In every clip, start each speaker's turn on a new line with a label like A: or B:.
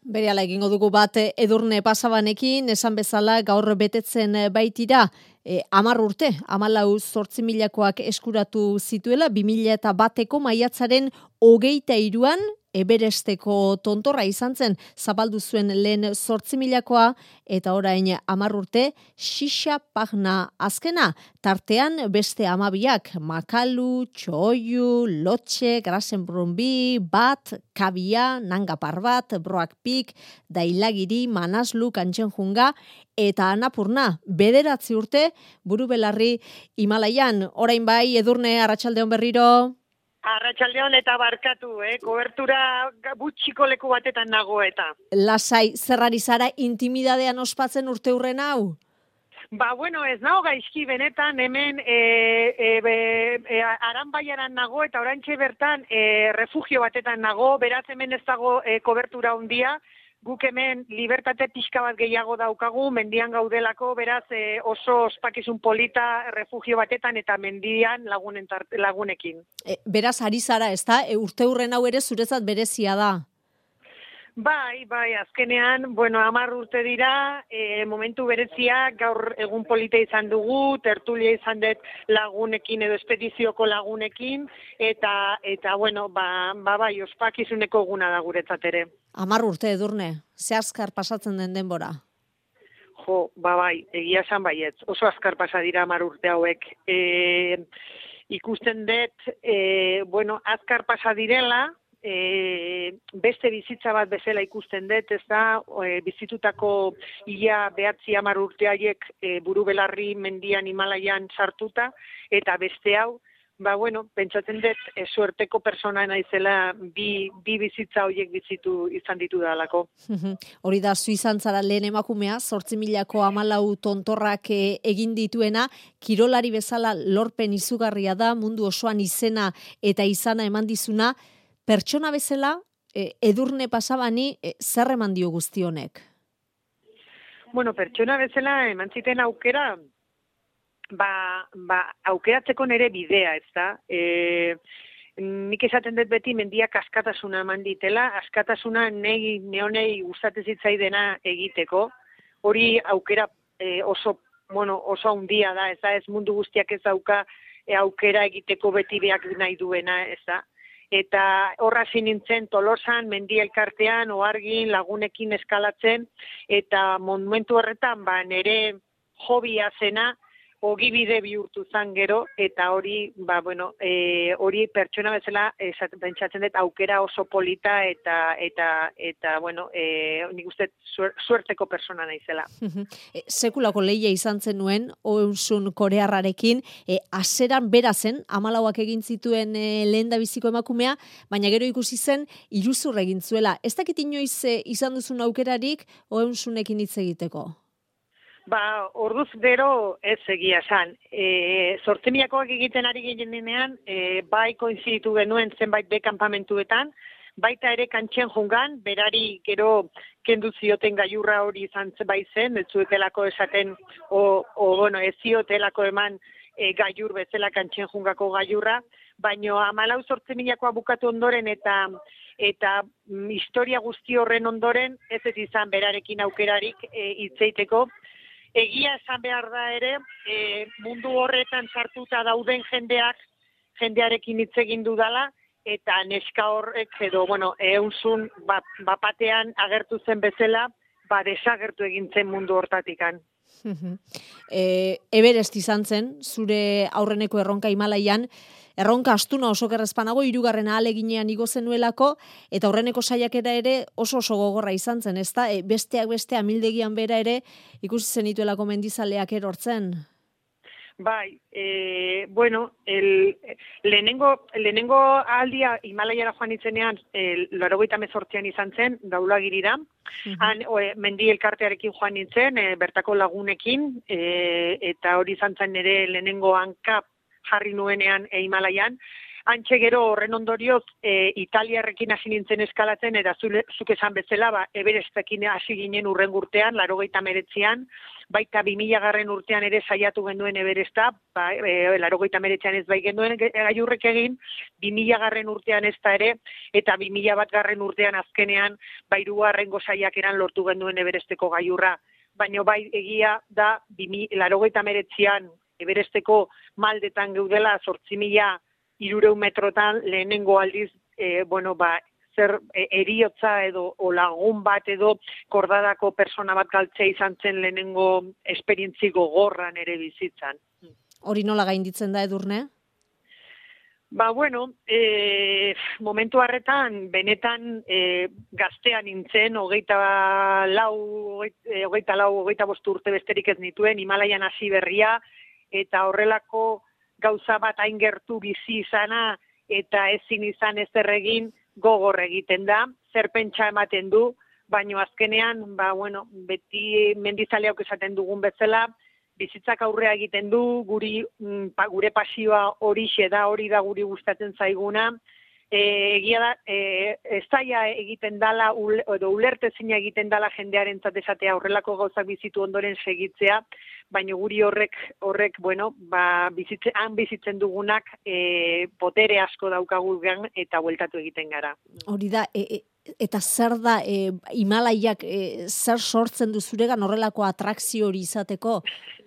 A: Berehala egingo dugu bat Edurne Pasabanekin, esan bezala gaur betetzen baitira 10 urte, 14.000koak eskuratu zituela, 2001eko maiatzaren 23an Everesteko tontorra izan zen, zabaldu zuen lehen 8.000koa, eta orain 10 urte, Xixa Pagna azkena, tartean beste 12ak, Makalu, Txoiu, Lotxe, Grasenbrunbi, Bat, Kabia, Nanga Parbat, Broak Peak, Dailagiri, Manaslu, Kantxenjunga, eta Annapurna, 9 urte, buru belarri Himalaian. Orain bai, Edurne, arratsaldeon berriro.
B: Arratsaldeon eta barkatu, kobertura gutxiko leku batetan nago eta.
A: Lasai, zerrari zara intimidadean ospatzen urte hurren hau?
B: Bueno, ez nago gaizki benetan, hemen Aranbaiaran nago eta oraintxe bertan refugio batetan nago, beraz hemen ez dago kobertura handia. Guk hemen libertate pixka bat gehiago daukagu, mendian gaudelako, beraz oso ospakizun polita refugio batetan eta mendian lagunekin.
A: Beraz, ari zara, ez da? Urte hurren hau ere zuretzat berezia da.
B: Bai, azkenean, 10 urte dira, momentu berezia, gaur egun polita izan dugu, tertulia izan dut lagunekin edo espedizioko lagunekin, eta bai, ospakizuneko eguna da guretzat ere.
A: 10 urte, Edurne, ze azkar pasatzen den denbora?
B: Bai, egia esan baietz, oso azkar pasa dira 10 urte hauek. Ikusten dut, azkar pasa direla, beste bizitza bat bezala ikusten dut, ez da, bizitutako ia 9-10 urte haiek buru belarri mendian Himalaian sartuta, eta beste hau, pentsatzen dut, suerteko persona naizela bi bizitza horiek bizitu izan ditu dalako.
A: Hori da, zu izan zara lehen emakumea, 8.000ko 14 tontorrak egin dituena, kirolari bezala lorpen izugarria da, mundu osoan izena eta izana eman dizuna, pertsona bezala, Edurne Pasabani, zer eman dio guzti honek?
B: Pertsona bezala eman ziten aukera, aukeratzeko nere bidea, ez da. Nik esaten dut beti mendiak askatasuna eman ditela, askatasuna neonei gustatzen zitzaidena egiteko. Hori aukera oso handia da, ez da, ez mundu guztiak ez dauka aukera egiteko beti beak nahi duena, ez da. Eta horra nintzen Tolosan, mendi elkartean, oargin, lagunekin eskalatzen, eta momentu horretan, nere hobia zena, ogibide bihurtu zan gero, eta hori, hori pertsona bezala, pentsatzen dut, aukera oso polita, eta nik uste suerteko persona naizela.
A: Sekulako lehia izan zenuen, Oeunsun korearrarekin, aseran bera zen, 14ak egin zituen lehendabiziko emakumea, baina gero ikusi zen, iruzur egin zuela. Ez dakit inoiz izan duzun aukerarik, Oeunsunekin hitz egiteko?
B: Orduz gero ez egia esan. 8.000koak egiten ari ginenean, bai koinziditu genuen zenbait kanpamentuetan, baita ere Kantxenjungan, berari gero kendu zioten gailurra hori izan zen, ez zuetelako esaten, ez ziotelako eman gailur bezala Kantxenjungako gailurra, baino 14.000koa bukatu ondoren eta historia guzti horren ondoren, ez izan berarekin aukerarik hitzeiteko. Egia esan behar da ere, mundu horretan sartuta dauden jendearekin hitz egin dudala, eta neska horrek edo, Oeunsun bapatean agertu zen bezala, desagertu egin zen mundu hortatikan.
A: Everest izan zen, zure aurreneko erronka Himalaian, erronka astuna oso gerrezpanago, 3. ahaleginean igo zenuelako, eta aurreneko saiakera ere oso gogorra izan zen, ez da? Besteak beste amildegian bera ere ikusi zenituelako mendizaleak erortzen.
B: Bai, lehenengo aldia Himalaiara joan itzenean, 98an izan zen, Daulagirira, mendi elkartearekin joan nintzen, bertako lagunekin, eta hori izan zen ere lehenengo hanka jarri nuenean Himalaian. Antxe gero horren ondorioz, Italiarrekin hasi nintzen eskalatzen, eta zuk esan bezala, Everestekin hasi ginen urren urtean, 89an, baita 2000 urtean ere saiatu genuen Everesta, 89an ez bai genuen gailurrek egin, 2000 urtean ez da ere, eta 2001 urtean azkenean, 3. saiakeran lortu genuen Everesteko gailurra. Baina bai egia da, 89an Everesteko maldetan geudela 8.300 metrotan lehenengo aldiz, zer eriotza edo lagun bat edo kordadako persona bat galtzea izan zen lehenengo esperientzi gogorran ere bizitzan.
A: Hori nola gainditzen da, Edurne?
B: Momentu harretan, benetan gaztean nintzen, 24 urte besterik ez nituen, Himalaian hasi berria, eta horrelako gauza bat hain gertu bizi izana, eta ezin izan ezer egin gogor egiten da, zer pentsa ematen du, baino azkenean, beti mendizaleak esaten dugun bezala, bizitzak aurrea egiten du, gure pasioa hori da guri gustatzen zaiguna, egia da, ez zaila egiten dala, edo ulertezina egiten dala jendearentzat esatea horrelako gauzak bizitu ondoren segitzea, baina guri horrek bizitzen dugunak potere asko daukagu eta bueltatu egiten gara.
A: Hori da, eta zer da, Himalaiak zer sortzen du zuregan horrelako atrakzio hori izateko?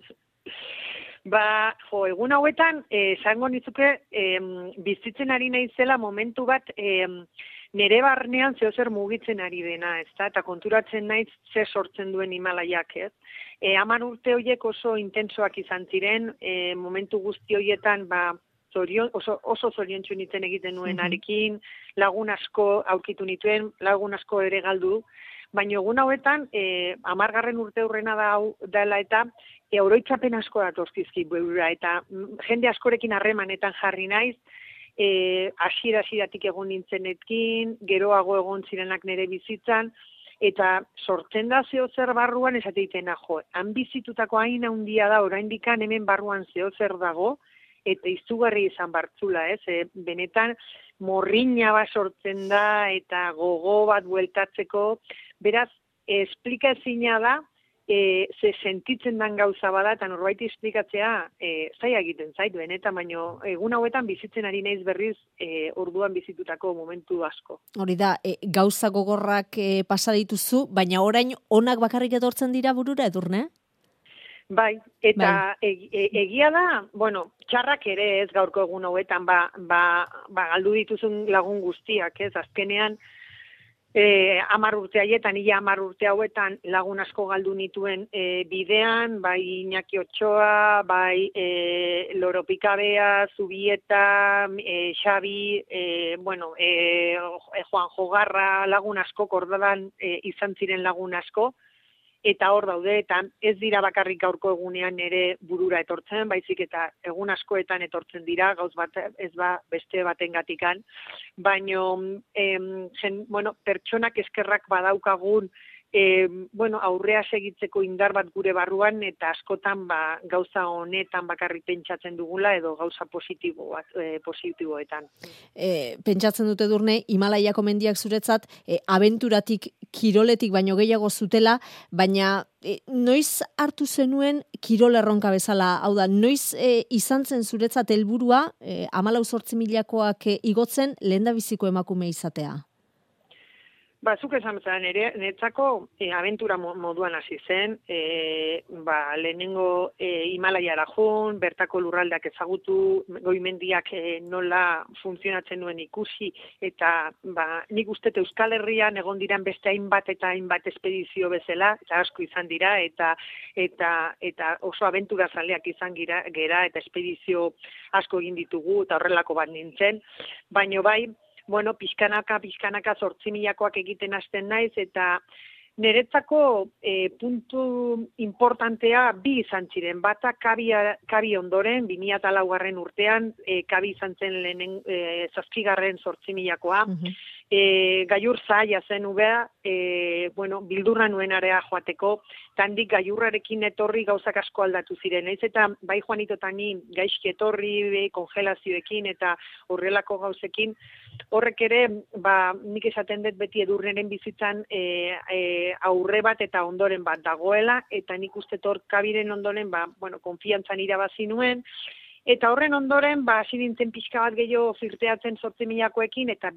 B: Egun hauetan, esango nizuke, bizitzen ari naizela momentu bat, nere barnean zehozer mugitzen ari dena, eta konturatzen naiz ze sortzen duen Himalaiak, ez? 10 urte horiek oso intensoak izan ziren, momentu guzti horietan, oso zoriontsu nintzen egiten nuen arekin, lagun asko aurkitu nituen, lagun asko ere galdu, baina egun hauetan, 10. urte hurrena dela eta, oroitzapen asko datozkizki burura, eta jende askorekin harremanetan jarri naiz, hasieratik egon nintzenetkin, geroago egon zirenak nire bizitzan, eta sortzen da zehozer barruan esateitena han bizitutako hain handia da, oraindikan hemen barruan zehozer dago, eta izugarri izan bartzula, ez? Benetan morrina bat sortzen da, eta gogo bat bueltatzeko, beraz, esplikazina da, ze sentitzen dan gauza bada, eta norbaiti esplikatzea zaila egiten zait, benetan, baino egun hauetan bizitzen ari naiz berriz orduan bizitutako momentu asko.
A: Hori da, gauza gogorrak pasa dituzu, baina orain onak bakarrik etortzen dira burura, Edurne?
B: Bai, eta egia da, txarrak ere ez gaurko egun hauetan, galdu dituzun lagun guztiak, ez, azkenean, 10 urte haietan, 10 urte hauetan lagun asko galdu nituen bidean, bai Iñaki Otxoa, bai Loro Pikabea, Zubieta, Xabi, Juan Jogarra, lagun asko, kordadan izan ziren lagun asko, eta hor daude, eta ez dira bakarrik gaurko egunean ere burura etortzen, baizik eta egun askoetan etortzen dira, gauz bat ez beste batengatikan, baino, pertsonak eskerrak badaukagun, aurrea segitzeko indar bat gure barruan, eta askotan gauza honetan bakarrik pentsatzen dugula, edo gauza positiboetan.
A: Pentsatzen dute, Edurne, Himalaiako mendiak zuretzat, abenturatik, kiroletik baino gehiago zutela, baina noiz hartu zenuen kirol erronka bezala, hau da, noiz izan zen zuretzat helburua 14.000koak igotzen lehendabiziko emakume izatea?
B: Zuk esan bezala, netzako abentura moduan hasi zen, lehenengo Himalaiara joan, bertako lurraldeak ezagutu, goimendiak nola funtzionatzen duen ikusi, eta nik uste Euskal Herrian egon diran beste hainbat eta hainbat espedizio bezala, eta asko izan dira, eta oso abentura zaleak izan gera, eta espedizio asko egin ditugu, eta horrelako bat nintzen, baino bai, pixkanaka 8.000koak egiten hasten naiz, eta niretzako puntu importantea bi izan ziren. Bata kabi ondoren, 2004 urtean, kabi izan zen lehenen 7. 8.000koa, Gaiur zaila zen ubea, bildurra nuen area joateko, tandik gaiurrarekin etorri gauzak asko aldatu ziren. Ez eta bai Juanitotani gaizki etorri, kongelazioekin eta horrelako gauzekin, horrek ere, nik esaten dut beti edurneren bizitzan aurre bat eta ondoren bat dagoela, eta nik uste kabiren ondoren, konfiantzan irabazi nuen, eta horren ondoren, hasi nintzen pixka bat gehiago flirteatzen 8.000koekin, eta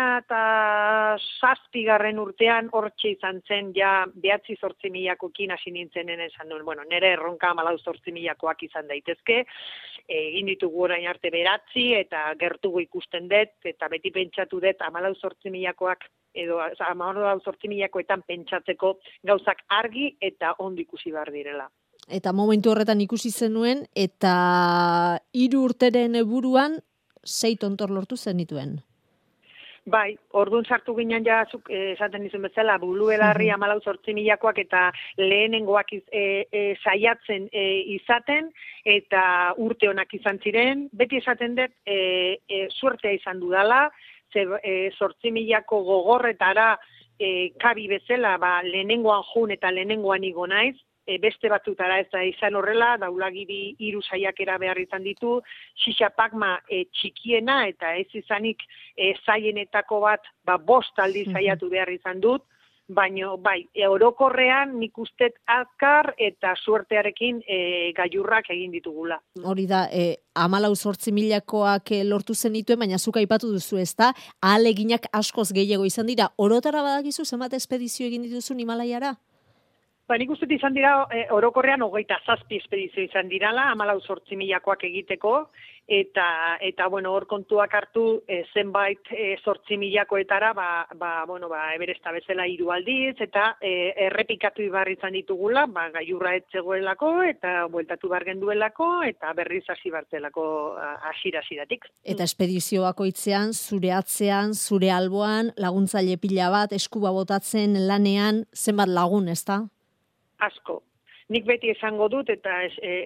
B: 2007 urtean hortxe izan zen, ja 9.000-8.000koekin hasi nintzen esan nuen, nire erronka 14.000koak izan daitezke, egin ditugu orain arte 9, eta gertugu ikusten dut, eta beti pentsatu dut 14.000koak, edo 14.000koetan pentsatzeko gauzak argi eta ondo ikusi behar direla.
A: Eta momentu horretan ikusi zenuen, eta 3 urteren buruan 6 tontor lortu zenituen.
B: Bai, orduan sartu ginen zuk esaten dizun bezala, buluelarri 14.000koak eta lehenengoak saiatzen izaten, eta urte honak izan ziren, beti esaten dut suertea izan dudala, 8.000ko gogorretara kabi bezala, lehenengoan jun eta lehenengoan igo naiz, beste batzutara ez da izan horrela, daulagiri 3 saiakera behar izan ditu, Xixapakma txikiena eta ez izanik zaienetako bat 5 aldiz saiatu behar izan dut, baina orokorrean nik ustet azkar eta suertearekin gaiurrak egin ditugula.
A: Hori da, 14.000koak lortu zenituen, baina zuk aipatu duzu ez da, ahaleginak askoz gehiago izan dira, orotara badakizu zenbat espedizio egin dituzun Himalaiara?
B: Nik uste izan dira, orokorrean 27 espedizio izan dirala, 14.000koak egiteko, eta hor kontuak hartu zenbait 8.000koetara, Everesta bezala 3 aldiz, eta errepikatu ibar izan ditugula, gaiurra etzegoelako, eta bueltatu behar genduelako, eta berriz hasi bartelako hasidatik.
A: Eta espedizioako itzean, zure atzean, zure alboan, laguntzaile pila bat, eskuba botatzen lanean, zenbat lagun, ez da?
B: Asko. Nik beti esango dut eta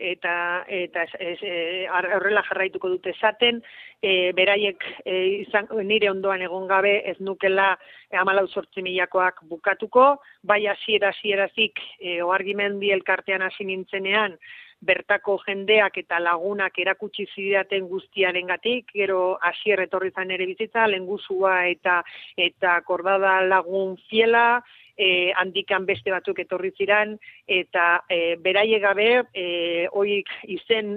B: horrela jarraituko dut esaten, beraiek nire ondoan egon gabe ez nukela 14.000koak bukatuko, bai hasierazik Oargimendi elkartean hasi nintzenean, bertako jendeak eta lagunak erakutsi zidaten guztiarengatik, gero hasier etorri zan ere bizitza, lengusua eta kordada lagun fiela, handikan beste batzuk etorri ziran, eta beraie gabe, oik izen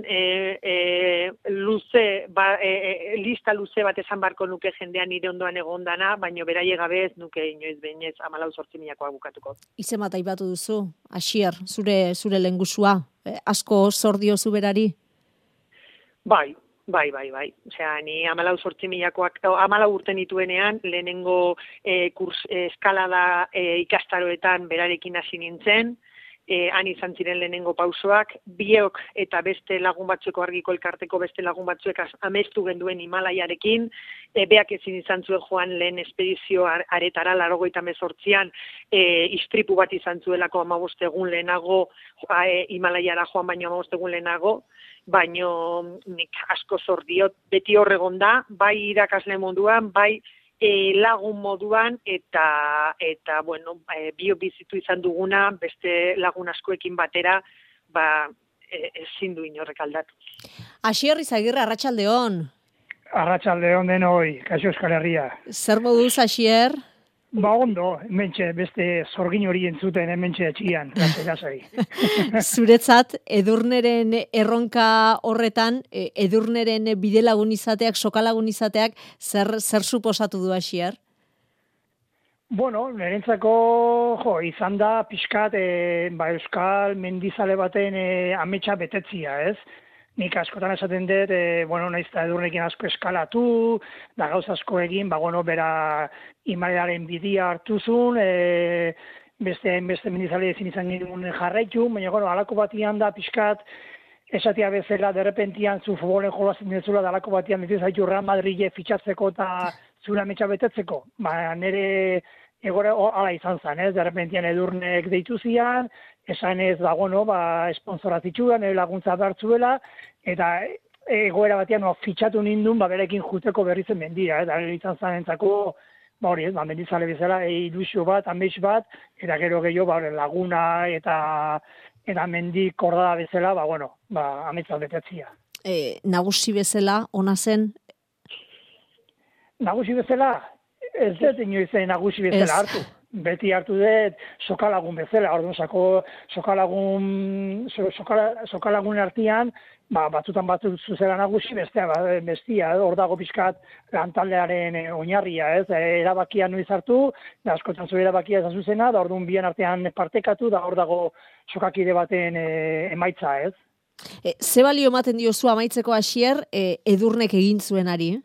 B: lista luze bat esan barko nuke jendean nire ondoan egondana, baina beraie gabe ez nuke inoiz behinez 14.000koak bukatuko.
A: Izen bat aipatu duzu, Asier, zure lengusua, asko zor diozu berari?
B: Bai. Osea, ni 14.000koak, 14 urte nituenean, lehenengo eskalada ikastaroetan berarekin hasi nintzen, han izan ziren lehenengo pausoak, biok eta beste lagun batzueko argiko elkarteko beste lagun batzuek amestu genduen Himalaiarekin, beak ezin izan zuen joan lehen espedizio aretara 98an, istripu bat izan zuelako 15 egun lehenago, Himalaiara joan baino 15 egun lehenago, baino nik asko zor diot, beti horregon da, bai irakasle moduan, bai lagun moduan, eta bizitu izan duguna, beste lagun askoekin batera, ezin du inorrek aldatu.
A: Asier Izagirre, arratsaldeon.
C: Arratsaldeon denoi, kaixo Euskal Herria.
A: Zer moduz, Asier?
C: Ondo, hementxe beste zorgin hori entzuten hementxe txian, lasai.
A: Zuretzat, Edurneren erronka horretan, Edurneren bidelagun izateak, sokalagun izateak, zer suposatu du, Asier?
C: Nirentzako izan da pixkat Euskal mendizale baten ametsa betetzia, ez? Nik askotan esaten dut, naiz eta Edurnekin asko eskalatu, da gauz asko egin, bera Himalaiaren bidia hartuzun, beste mendizale ezin izan genuen jarraitu, baina alako batian da pixkat, esatia bezala, derrepentian zu futbolen jolazen dezula, da alako batian ditu zaitu Real Madrile fitxatzeko eta zure ametsa betetzeko. Nire egora ala izan zen, ez? Derrepentian Edurnek deitu zian, esan ez, esponsoratitxuan, laguntza hartzuela, eta egoera batean fitxatu nindun, berekin juteko berrizen mendia, eta izan zen entzako hori, mendizale bezala, ilusio bat, amets bat, eta gero gehiago, laguna eta mendi kordada bezala, ametsa betetzia.
A: Nagusi bezala, ona zen?
C: Nagusi bezala, ez dut inoiz nagusi bezala hartu. Beti hartu dut sokalagun bezala, orduan sokalagun artean, batzutan zuzela nagusi, bestia, hor dago pixkat lantaldearen oinarria, ez? Erabakia noiz hartu, da askotan zu erabakia ez zuzena, da orduan bien artean partekatu, da hor dago sokakide baten emaitza, ez?
A: Ze balio ematen diozu amaitzeko Asier, Edurnek egin zuenari?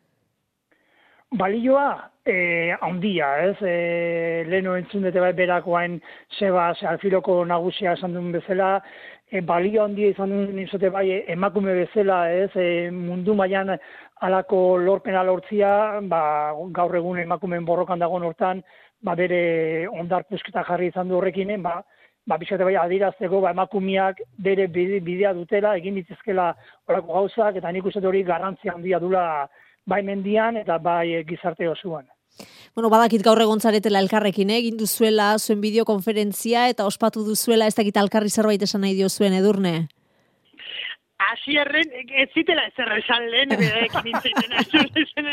C: Balioa, handia, ez? Leheno entzun dute berakoain Alfiloko nagusia esan duen bezala, balio handia izan duen izote bai emakume bezala, ez? Mundu mailan halako lorpena lortzia, gaur egun emakumeen borrokan dagoen hortan, bere ondar pusketa jarri izan du horrekin, bizkate bai adirazteko, emakumeak bere bidea dutela, egin dituzkela horako gauzak, eta nik uste hori garrantzia handia dula bai mendian eta bai gizarte osoan.
A: Bueno, badakit gaur egon zaretela elkarrekin, egin duzuela zuen bideokonferentzia eta ospatu duzuela, ez dakit alkarri zerbait esan nahi diozuen Edurne?
B: Asierren, ez zitela ezer esan lehen, berekin nintzen.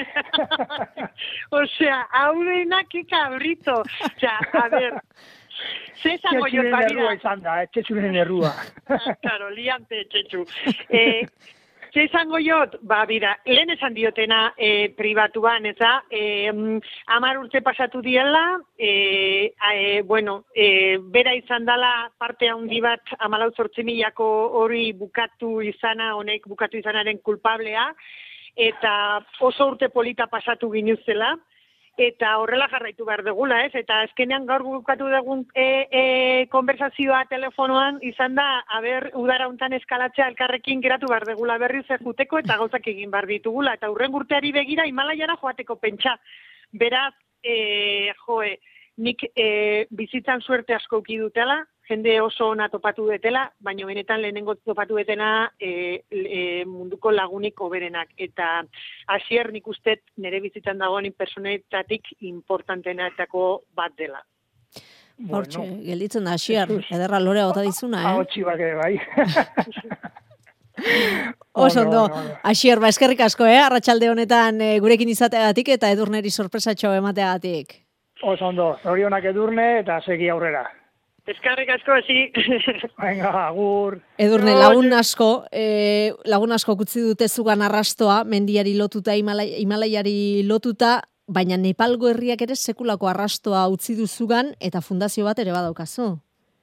B: Osea, hau denak ekabrito. Osea, a ver, ze esango jo,
C: errua izan da, txetxuren errua.
B: Claro, liante txetxu. Ze izango jot, lehen esan diotena pribatuan, ez da, 10 urte pasatu diela, bera izan dela parte handi bat 14.000 hori honek bukatu izanaren kulpablea, eta oso urte polita pasatu ginuzela, eta horrela jarraitu behar degula, ez? Eta azkenean gaur bukatu dugun konversazioa telefonoan izan da, udara hontan eskalatzea elkarrekin geratu behar degula berriz juteko eta gauzak egin behar ditugula. Eta hurren urteari begira Himalaiara joateko pentsa. Beraz, nik bizitzan suerte asko uki dutela, jende oso ona topatu dutela, baina benetan lehenengo topatu dutena munduko lagunik hoberenak. Eta Asier nik ustet nire bizitzan dagoen personetatik importantenetako bat dela.
A: Hortxe, gelditzen da Asier, ederra lorea gota dizuna,
C: Hotxi bake, bai.
A: Oso ondo, Asier, eskerrik asko, arratsalde honetan gurekin izateagatik eta Edurneri sorpresatxo emateagatik.
C: Oso ondo, zorionak Edurne eta segi aurrera.
B: Eskarrik asko, hasi.
C: Venga, agur.
A: Edurne, lagun asko kutzi dute zugan arrastoa, mendiari lotuta, Himalaiari lotuta, baina Nepalgo herriak ere sekulako arrastoa utzi duzugan eta fundazio bat ere badaukazu.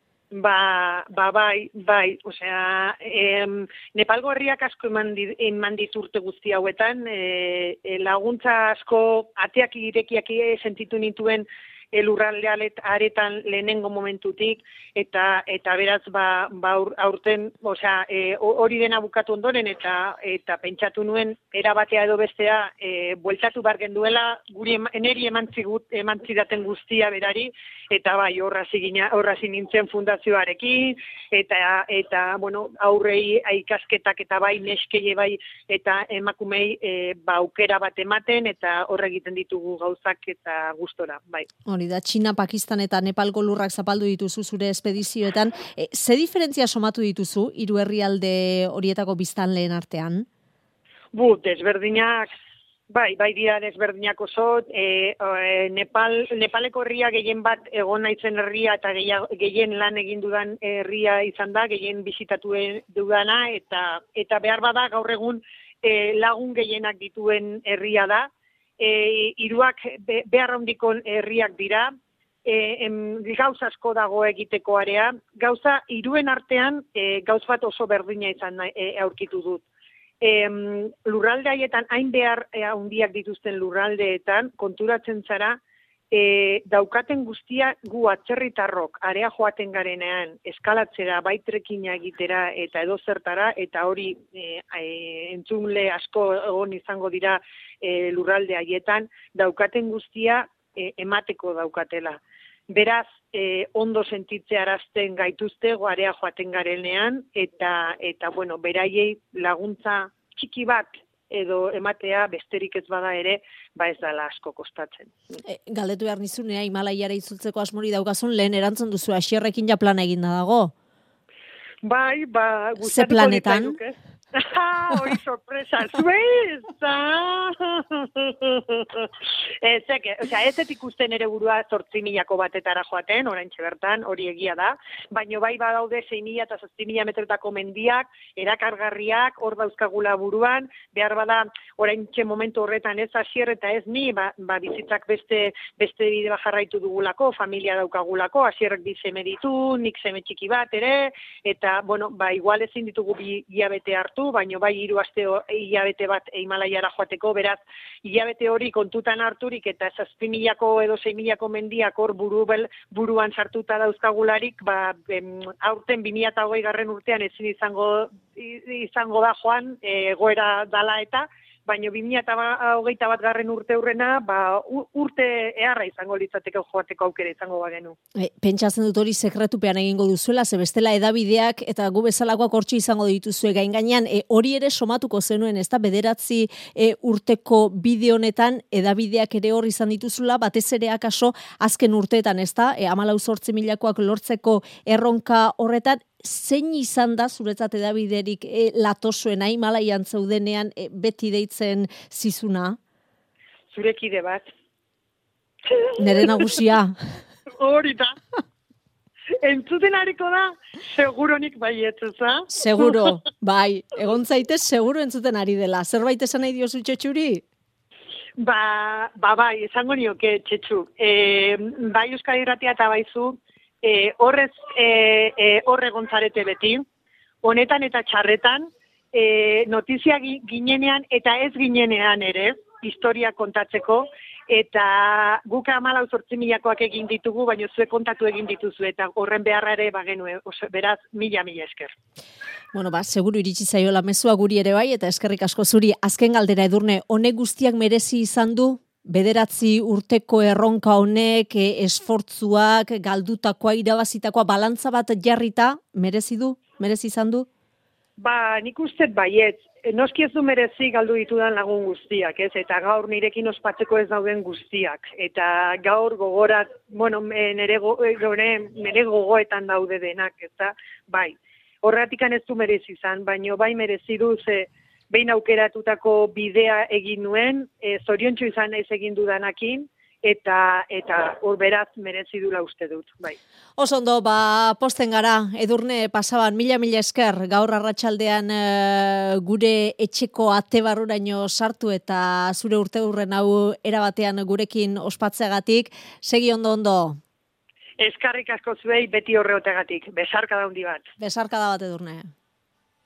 B: Bai. Osea, Nepalgo herriak asko eman diturte guzti hauetan, laguntza asko ateak irekiak sentitu nituen lurralde aretan lehenengo momentutik, eta beraz, aurten, osea, hori dena bukatu ondoren, eta pentsatu nuen, erabatea edo bestea, bueltatu bar genduela, guri eneri emantzidaten guztia berari, eta bai, horrazi nintzen fundazioarekin, eta aurrei ikasketak eta bai, neskei bai, eta emakumei aukera bat ematen, eta horre egiten ditugu gauzak eta gustora, bai.
A: Hori da, Txina, Pakistan eta Nepalgo lurrak zapaldu dituzu zure espedizioetan. Ze diferentzia somatu dituzu hiru herrialde horietako biztanleen artean?
B: Desberdinak, bai dira desberdinak oso. Nepaleko herria gehien bat egon naizen herria eta gehien lan egin dudan herria izan da, gehien bisitatu dudana, eta behar bada gaur egun lagun gehienak dituen herria da. Hiruak behar handiko herriak dira, gauza asko dago egiteko area, gauza hiruen artean gauz bat oso berdina izan aurkitu dut. Lurralde haietan, hain behar handiak dituzten lurraldeetan, konturatzen zara, daukaten guztia gu atzerritarrok area joaten garenean eskalatzera, bai trekina egitera eta edo zertara, eta hori entzunle asko egon izango dira lurralde haietan, daukaten guztia emateko daukatela. Beraz, ondo sentitzearazten gaituzte area joaten garenean, eta beraiei laguntza txiki bat edo ematea besterik ez bada ere, ba ez dala asko kostatzen.
A: Galdetu behar nizunea, Himalaiara itzultzeko asmori daukazun, lehen erantzun duzu, Asierrekin ja plana eginda dago.
B: Bai,
A: Ze planetan?
B: Hori sorpresa, zuez! Ez ikusten ere burua 8.000 batetara joaten, oraintxe bertan, hori egia da, baina bai badaude 6.000 eta 7.000 metrotako mendiak, erakargarriak, hor dauzkagula buruan, behar bada oraintxe momentu horretan ez Asier eta ez ni, bizitzak beste bide jarraitu dugulako, familia daukagulako, Asierrek bi seme ditu, nik seme txiki bat ere, eta, igual ezin ditugu bi hilabete hartu, baina bai 3 aste hilabete bat Himalaiara joateko, beraz, hilabete hori kontutan harturik eta 7.000 edo 6.000 mendiak hor buruan sartuta dauzkagularik, aurten 2020 urtean ezin izango da joan egoera dala eta, baina 2021 urte hurrena, urte eharra izango litzateke joateko aukera izango bagenu.
A: Pentsatzen dut hori sekretupean egingo duzuela, ze bestela edabideak eta gu bezalakoak hortxe izango dituzue gain gainean, hori ere somatuko zenuen, ez da, 9 urteko bide honetan edabideak ere hor izan dituzula, batez ere akaso azken urteetan, ez da, 14.000koak lortzeko erronka horretan, zein izan da zuretzat edabiderik latosuena Himalaian zeudenean beti deitzen zizuna?
B: Zurekide bat.
A: Nere nagusia.
B: Hori da. Entzuten hariko da, seguronik baietz, ez?
A: Seguro, bai. Egon zaitez, seguro entzuten ari dela. Zerbait esan nahi diozu Txetxuri?
B: Bai, esango nioke, Txetxu. Bai Euskadi Irratia eta baizu, horre gontzarete beti, honetan eta txarretan, notizia ginenean eta ez ginenean ere, historia kontatzeko, eta guk 14.000koak egin ditugu, baina zuek kontatu egin dituzu, eta horren beharra ere bagenue, beraz, mila esker.
A: Bueno, seguru iritsi zaiola mezua guri ere bai, eta eskerrik asko zuri, azken galdera Edurne, honek guztiak merezi izan du? 9 urteko erronka honek, esfortzuak, galdutakoa, irabazitakoa, balantza bat jarrita, merezi izan du?
B: Nik uste baietz. Noski ez du merezi galdu ditudan lagun guztiak, ez? Eta gaur nirekin ospatzeko ez dauden guztiak. Eta gaur gogorat, nere gogoetan daude denak, ez da? Bai, horratikan ez du merezi izan, baina bai merezi du, behin aukeratutako bidea egin nuen, zoriontsu izan ez egin dudanakin, eta hor beraz merezi dula uste dut, bai.
A: Osondo, posten gara, Edurne Pasaban, mila esker, gaur arratsaldean gure etxeko ate barruraino sartu eta zure urte hurren hau erabatean gurekin ospatzeagatik, segi ondo.
B: Eskarrik asko zuei beti horreotegatik, besarkada handi bat.
A: Besarkada bat Edurne.